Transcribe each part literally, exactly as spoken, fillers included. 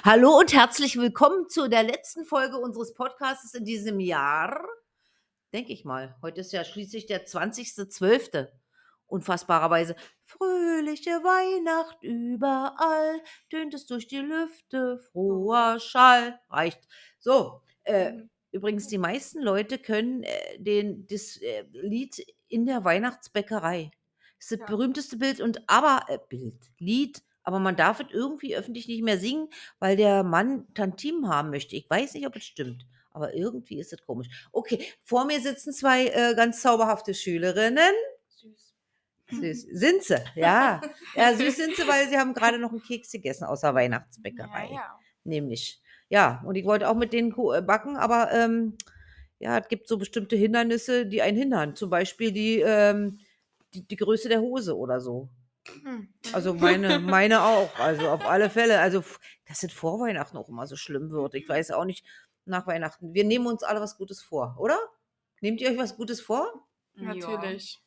Hallo und herzlich willkommen zu der letzten Folge unseres Podcasts in diesem Jahr. Denke ich mal. Heute ist ja schließlich der zwanzigster zwölfte Unfassbarerweise. Fröhliche Weihnacht überall, tönt es durch die Lüfte, froher Schall. Reicht. So, äh, Mhm. übrigens, die meisten Leute können äh, den, das äh, Lied in der Weihnachtsbäckerei. Das ist das Ja. berühmteste Bild und aber äh, Bild, Lied, aber man darf es irgendwie öffentlich nicht mehr singen, weil der Mann Tantim haben möchte. Ich weiß nicht, ob es stimmt, aber irgendwie ist es komisch. Okay, vor mir sitzen zwei äh, ganz zauberhafte Schülerinnen. Süß. Süß. Sind sie, ja. Ja, süß sind sie, weil sie haben gerade noch einen Keks gegessen aus der Ja, Weihnachtsbäckerei. ja. Nämlich. Ja, und ich wollte auch mit denen Ku- äh, backen, aber ähm, ja, es gibt so bestimmte Hindernisse, die einen hindern. Zum Beispiel die, ähm, die, die Größe der Hose oder so. Hm. Also meine, meine auch. Also auf alle Fälle. Also, f- dass es vor Weihnachten auch immer so schlimm wird. Ich weiß auch nicht, nach Weihnachten. Wir nehmen uns alle was Gutes vor, oder? Nehmt ihr euch was Gutes vor? Natürlich.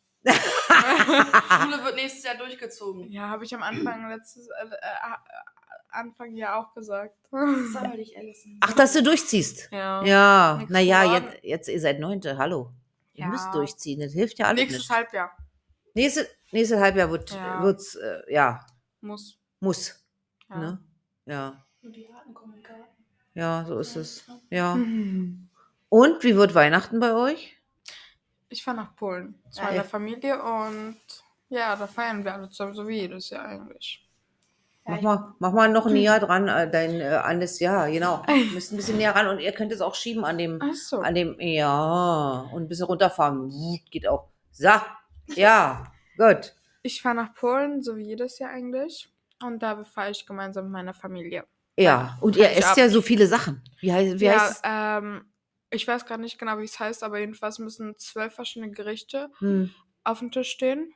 Schule wird nächstes Jahr durchgezogen. Ja, habe ich am Anfang letztes äh, äh, Anfang ja auch gesagt. Sammel dich, Alison. Ach, dass du durchziehst. Ja. Ja, Nix naja, geworden. jetzt, jetzt, ihr seid Neunte, hallo. Ihr Ja. müsst durchziehen, das hilft ja alles Nächstes nicht. Halbjahr Nächste, nächste Halbjahr wird, Ja. wird's, äh, ja, muss. muss. Ja. Ne? Ja, Nur die harten kommen in den Garten. ja, so ist es. Ja. Mhm. Und wie wird Weihnachten bei euch? Ich fahre nach Polen zu Ja, meiner ja. Familie und ja, da feiern wir alle zusammen, so wie jedes Jahr eigentlich. Ja, Mach ich- mal, mach mal noch näher dran, äh, dein, äh, an das Jahr, genau. Ihr müsst ein bisschen näher ran und ihr könnt es auch schieben an dem, Ach so. an dem, ja, und ein bisschen runterfahren. Wut, geht auch. So, ja, gut. Ich fahre nach Polen, so wie jedes Jahr eigentlich. Und da fahre ich gemeinsam mit meiner Familie. Ja, und ihr esst ja so viele Sachen. Wie, heißt, wie ja, heißt es? ähm, ich weiß gar nicht genau, wie es heißt, aber jedenfalls müssen zwölf verschiedene Gerichte Hm. auf dem Tisch stehen.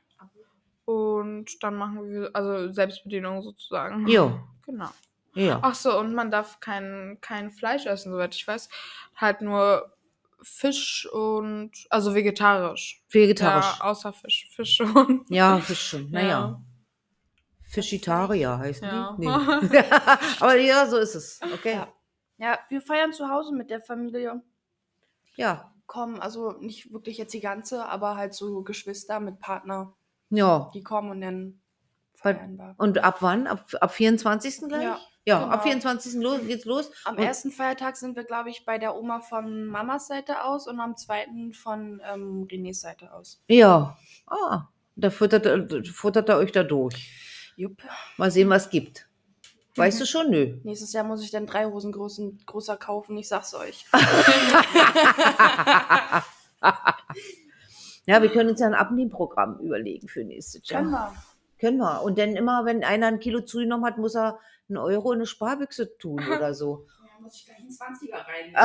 Und dann machen wir, also Selbstbedienung sozusagen. Jo. Genau. Ja. Ach so, und man darf kein, kein Fleisch essen, soweit ich weiß. Halt nur Fisch und, also vegetarisch. Vegetarisch. Ja, außer Fisch. Fisch und. Ja, Fisch schon. Naja. Ja. Fischitarier heißen Ja. die? Nee. Aber ja, so ist es. Okay. Ja. Ja, wir feiern zu Hause mit der Familie. Ja. Kommen, also nicht wirklich jetzt die ganze, aber halt so Geschwister mit Partner, Ja. die kommen und dann feiern wir. Und ab wann? Ab, ab vierundzwanzigsten gleich? Ja, Ja, genau. ab vierundzwanzigsten los, geht's los. Am Und- ersten Feiertag sind wir, glaube ich, bei der Oma von Mamas Seite aus und am zweiten von ähm, Renés Seite aus. Ja. Ah, da futtert, äh, futtert er euch da durch. Jupp. Mal sehen, was gibt. Weißt du schon? Nö. Nächstes Jahr muss ich dann drei Hosen großen, größer kaufen, ich sag's euch. Ja, wir können uns ja ein Abnehmprogramm überlegen für nächstes Jahr. Können wir. Können wir. Und dann immer, wenn einer ein Kilo zugenommen hat, muss er einen Euro in eine Sparbüchse tun oder so. Ja, muss ich gleich einen zwanziger rein.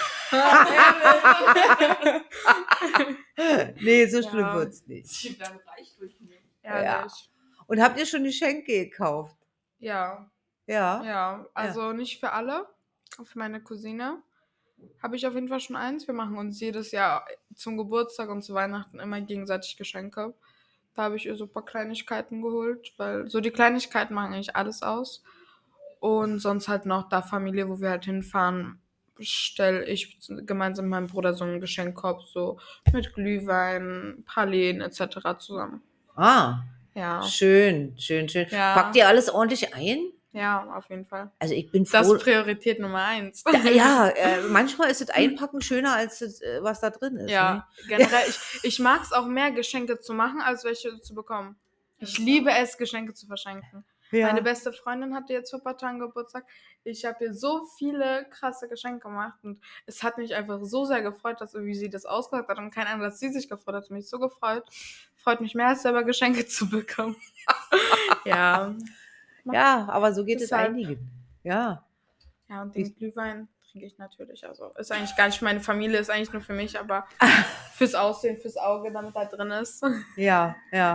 Nee, so Ja. schlimm wird's nicht. Ich werde reich durchnehmen. Ehrlich. Und habt ihr schon Geschenke gekauft? Ja. Ja. Ja, also nicht für alle. Für meine Cousine habe ich auf jeden Fall schon eins. Wir machen uns jedes Jahr zum Geburtstag und zu Weihnachten immer gegenseitig Geschenke. Da habe ich ihr so ein paar Kleinigkeiten geholt, weil so die Kleinigkeiten machen eigentlich alles aus. Und sonst halt noch da Familie, wo wir halt hinfahren, stelle ich gemeinsam mit meinem Bruder so einen Geschenkkorb, so mit Glühwein, Pralinen et cetera zusammen. Ah, Ja, schön, schön, schön. Ja. Packt ihr alles ordentlich ein? ja, auf jeden Fall. Also ich bin Das froh. ist Priorität Nummer eins. Ja, ja äh, manchmal ist das Einpacken schöner als das, äh, was da drin ist. Ja, generell, ich, ich mag es auch mehr, Geschenke zu machen, als welche zu bekommen. Ich liebe es, Geschenke zu verschenken. Ne? Ja. Meine beste Freundin hatte jetzt vor ein paar Tagen Geburtstag. Ich habe ihr so viele krasse Geschenke gemacht und es hat mich einfach so sehr gefreut, dass irgendwie sie das ausgemacht hat und kein anderer, dass sie sich gefreut hat. Mich so gefreut. Freut mich mehr, als selber Geschenke zu bekommen. Ja. Ja, aber so geht Deshalb- es einigen. Ja. Ja, und den Glühwein trinke ich natürlich. Also ist eigentlich gar nicht für meine Familie, ist eigentlich nur für mich, aber fürs Aussehen, fürs Auge, damit da drin ist. Ja, ja.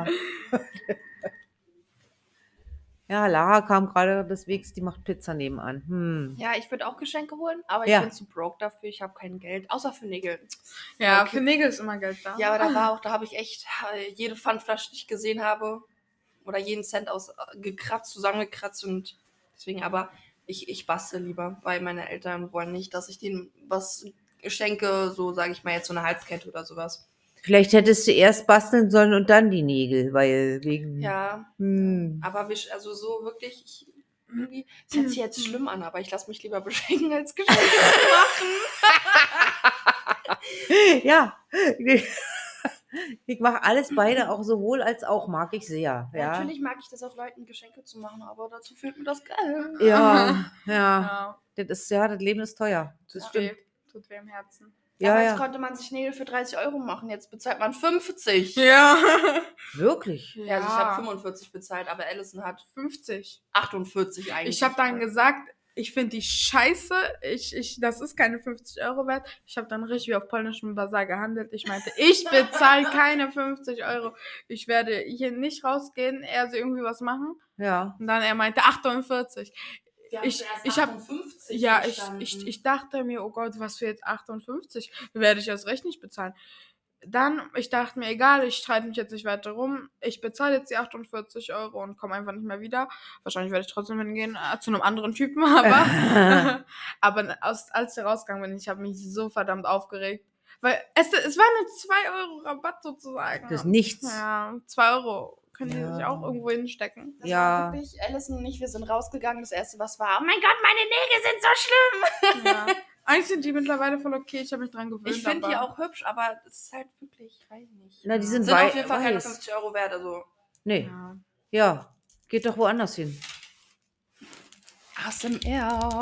Ja, Lara kam gerade des Wegs, die macht Pizza nebenan. Hm. Ja, ich würde auch Geschenke holen, aber Ja. ich bin zu broke dafür. Ich habe kein Geld, außer für Nägel. Ja, Okay. für Nägel ist immer Geld da. Ja, aber da war auch, da habe ich echt äh, jede Pfandflasche, die ich gesehen habe, oder jeden Cent aus äh, gekratzt, zusammengekratzt und deswegen, aber Ich, ich bastel lieber, weil meine Eltern wollen nicht, dass ich denen was schenke, so sage ich mal jetzt so eine Halskette oder sowas. Vielleicht hättest du erst basteln sollen und dann die Nägel, weil wegen... Ja, Hm. aber wir, also so wirklich, ich, irgendwie, es hört sich jetzt schlimm an, aber ich lasse mich lieber beschenken, als Geschenke zu machen. Ja, ich mache alles beide, auch sowohl als auch, mag ich sehr. Ja, Natürlich mag ich das auch Leuten Geschenke zu machen, aber dazu fehlt mir das Geld. ja, ja. Ja, Das ist, ja, das Leben ist teuer. Das Ja. stimmt. weh. Tut weh im Herzen. Ja, Damals ja, konnte man sich Nägel für dreißig Euro machen, jetzt bezahlt man fünfzig. Ja. wirklich. Ja, also ich habe fünfundvierzig bezahlt, aber Allison hat fünfzig. achtundvierzig eigentlich. Ich habe dann gesagt, ich finde die scheiße, ich, ich, das ist keine fünfzig Euro wert. Ich habe dann richtig wie auf polnischem Basar gehandelt. Ich meinte, ich bezahle keine fünfzig Euro. Ich werde hier nicht rausgehen, er so irgendwie was machen. Ja. Und dann er meinte achtundvierzig. Wir haben ich- zuerst ich hab- achtundfünfzig Ja, ich, verstanden. ich, ich dachte mir, oh Gott, was für jetzt achtundfünfzig? Werde ich erst recht nicht bezahlen. Dann, ich dachte mir, egal, ich streite mich jetzt nicht weiter rum. Ich bezahle jetzt die achtundvierzig Euro und komme einfach nicht mehr wieder. Wahrscheinlich werde ich trotzdem hingehen äh, zu einem anderen Typen, aber, aber aus, als ich rausgegangen bin, ich habe mich so verdammt aufgeregt. Weil es, es war nur zwei Euro Rabatt sozusagen. Das ist nichts. Ja, zwei Euro können die Ja. sich auch irgendwo hinstecken. Das Ja. war wirklich, Allison und ich, wir sind rausgegangen. Das erste, was war, oh mein Gott, meine Nägel sind so schlimm. Ja. Eigentlich sind die mittlerweile voll okay, ich habe mich dran gewöhnt. Ich finde die aber- auch hübsch, aber es ist halt wirklich, ich weiß nicht. Na, die sind, Sind wei- auf jeden Fall keine weiß. fünfzig Euro wert, also. Nee, Ja. ja. Geht doch woanders hin. A S M R.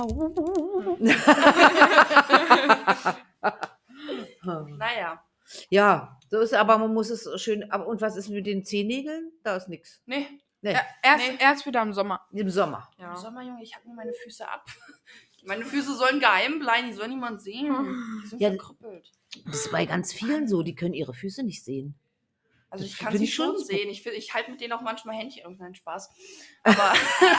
Naja, Ja, so ist aber man muss es schön. Aber und was ist mit den Zehennägeln? Da ist nichts. nee. Nee, Ja, erst, Nee. erst wieder im Sommer. im Sommer. Ja. Im Sommer, Junge, ich hab mir meine Füße ab. Meine Füße sollen geheim bleiben, die soll niemand sehen. Die sind Ja. verkrüppelt. Das ist bei ganz vielen so, die können ihre Füße nicht sehen. Also Das ich kann find sie ich schon schon sehen. Ich, find- ich halte mit denen auch manchmal Händchen, irgendeinen Spaß. Aber,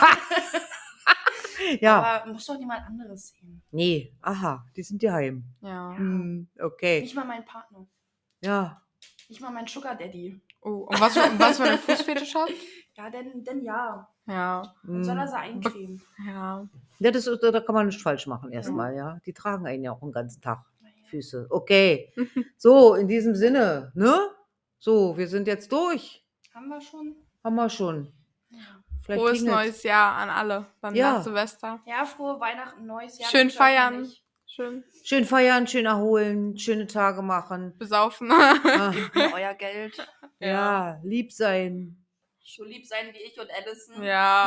Ja. aber muss doch niemand anderes sehen. Nee, aha, die sind daheim. Ja. Hm, okay. Nicht mal mein Partner. Ja. Nicht mal mein Sugar Daddy. Oh, und was, für- und was für eine Fußfetisch hat? Ja, denn, denn ja. Ja. Und soll er Hm. sie eincremen? Ja. Ja, das ist, da kann man nicht falsch machen erstmal, ja. Die tragen einen ja auch den ganzen Tag. Füße. Okay. So, in diesem Sinne, ne? So, wir sind jetzt durch. Haben wir schon? Haben wir schon. Ja. Vielleicht Frohes klingelt's. neues Jahr an alle. Dann Ja. nach Silvester. Ja, frohe Weihnachten, neues Jahr. Schön wünsche ich euch feiern. nicht. Schön Schön feiern, schön erholen, schöne Tage machen. besaufen. Ah, Nur euer Geld. ja, lieb sein. So lieb sein wie ich und Allison.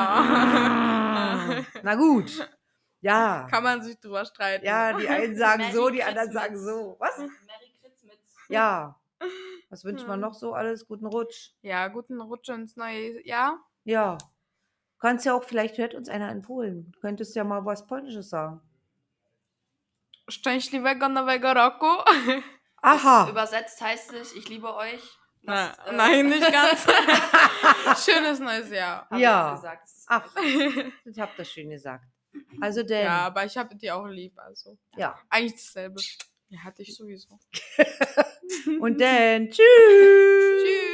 Ja. Na gut. Ja. Kann man sich drüber streiten. Ja, die einen sagen Merry so, die anderen Christmas. sagen so. Was? Merry Christmas. Ja. Was wünscht man Hm. noch so alles? Guten Rutsch. Ja, guten Rutsch ins neue Jahr. Ja. Kannst ja auch, vielleicht hört uns einer in Polen. Könntest ja mal was Polnisches sagen. Szczęśliwego nowego roku. Aha. Übersetzt heißt es, ich liebe euch. Na, Lasst, äh, nein, nicht ganz. Schönes neues Jahr. hab Ja. ich gesagt. Das ist Ach, gleich. ich hab das schön gesagt. Also denn, Ja, ja. aber ich habe die auch lieb. Also eigentlich dasselbe. Ja, hatte ich sowieso. Und dann, tschüss. Tschüss.